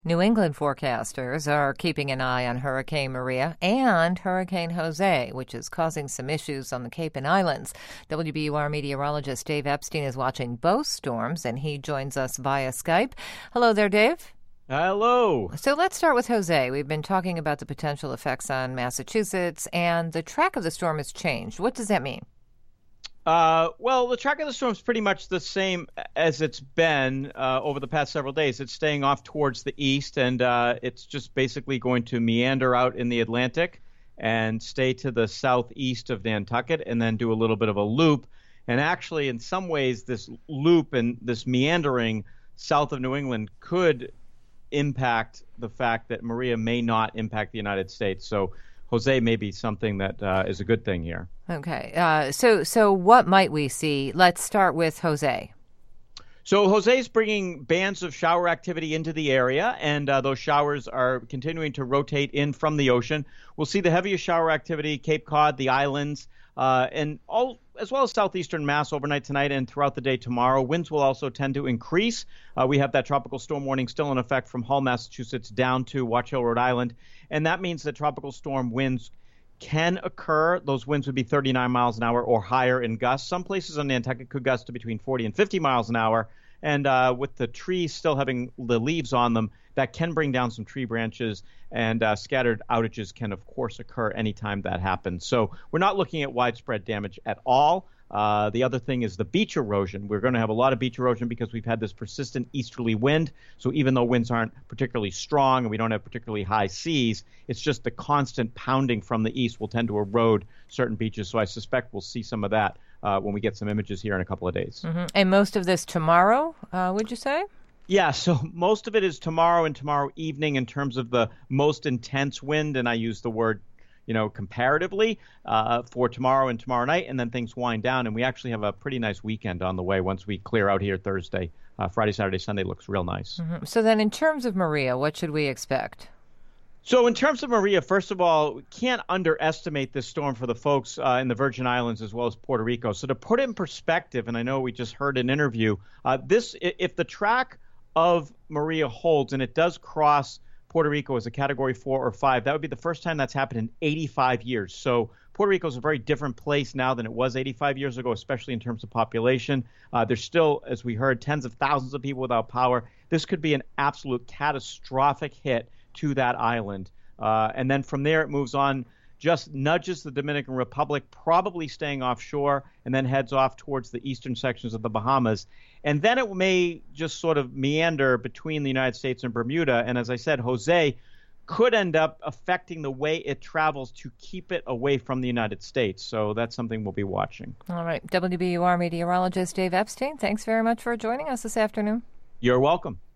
New England forecasters are keeping an eye on Hurricane Maria and Hurricane Jose, which is causing some issues on the Cape and Islands. WBUR meteorologist Dave Epstein is watching both storms, and he joins us via Skype. Hello there, Dave. Hello. So let's start with Jose. We've been talking about the potential effects on Massachusetts, and the track of the storm has changed. What does that mean? Well, the track of the storm is pretty much the same as it's been over the past several days. It's staying off towards the east, and it's just basically going to meander out in the Atlantic and stay to the southeast of Nantucket and then do a little bit of a loop. And actually, in some ways, this loop and this meandering south of New England could impact the fact that Maria may not impact the United States. So Jose may be something that is a good thing here. Okay. So what might we see? Let's start with Jose. So Jose's bringing bands of shower activity into the area, and those showers are continuing to rotate in from the ocean. We'll see the heaviest shower activity, Cape Cod, the islands, and all, as well as southeastern Mass overnight tonight and throughout the day tomorrow. Winds will also tend to increase. We have that tropical storm warning still in effect from Hull, Massachusetts, down to Watch Hill, Rhode Island, and that means that tropical storm winds can occur. Those winds would be 39 miles an hour or higher in gusts. Some places on Nantucket could gust to between 40 and 50 miles an hour. And with the trees still having the leaves on them, that can bring down some tree branches, and scattered outages can, of course, occur anytime that happens. So we're not looking at widespread damage at all. The other thing is the beach erosion. We're going to have a lot of beach erosion because we've had this persistent easterly wind. So even though winds aren't particularly strong and we don't have particularly high seas, it's just the constant pounding from the east will tend to erode certain beaches. So I suspect we'll see some of that when we get some images here in a couple of days. Mm-hmm. And most of this tomorrow, would you say? Yeah, so most of it is tomorrow and tomorrow evening in terms of the most intense wind, and I use the word comparatively for tomorrow and tomorrow night, and then things wind down, and we actually have a pretty nice weekend on the way once we clear out here Thursday. Friday, Saturday, Sunday looks real nice. Mm-hmm. So then in terms of Maria, what should we expect? So in terms of Maria, first of all, we can't underestimate this storm for the folks in the Virgin Islands as well as Puerto Rico. So to put it in perspective, and I know we just heard an interview, if the track of Maria holds and it does cross Puerto Rico as a Category 4 or 5, that would be the first time that's happened in 85 years. So Puerto Rico is a very different place now than it was 85 years ago, especially in terms of population. There's still, as we heard, tens of thousands of people without power. This could be an absolute catastrophic hit to that island. And then from there, it moves on, just nudges the Dominican Republic, probably staying offshore, and then heads off towards the eastern sections of the Bahamas. And then it may just sort of meander between the United States and Bermuda. And as I said, Jose could end up affecting the way it travels to keep it away from the United States. So that's something we'll be watching. All right. WBUR meteorologist Dave Epstein, thanks very much for joining us this afternoon. You're welcome.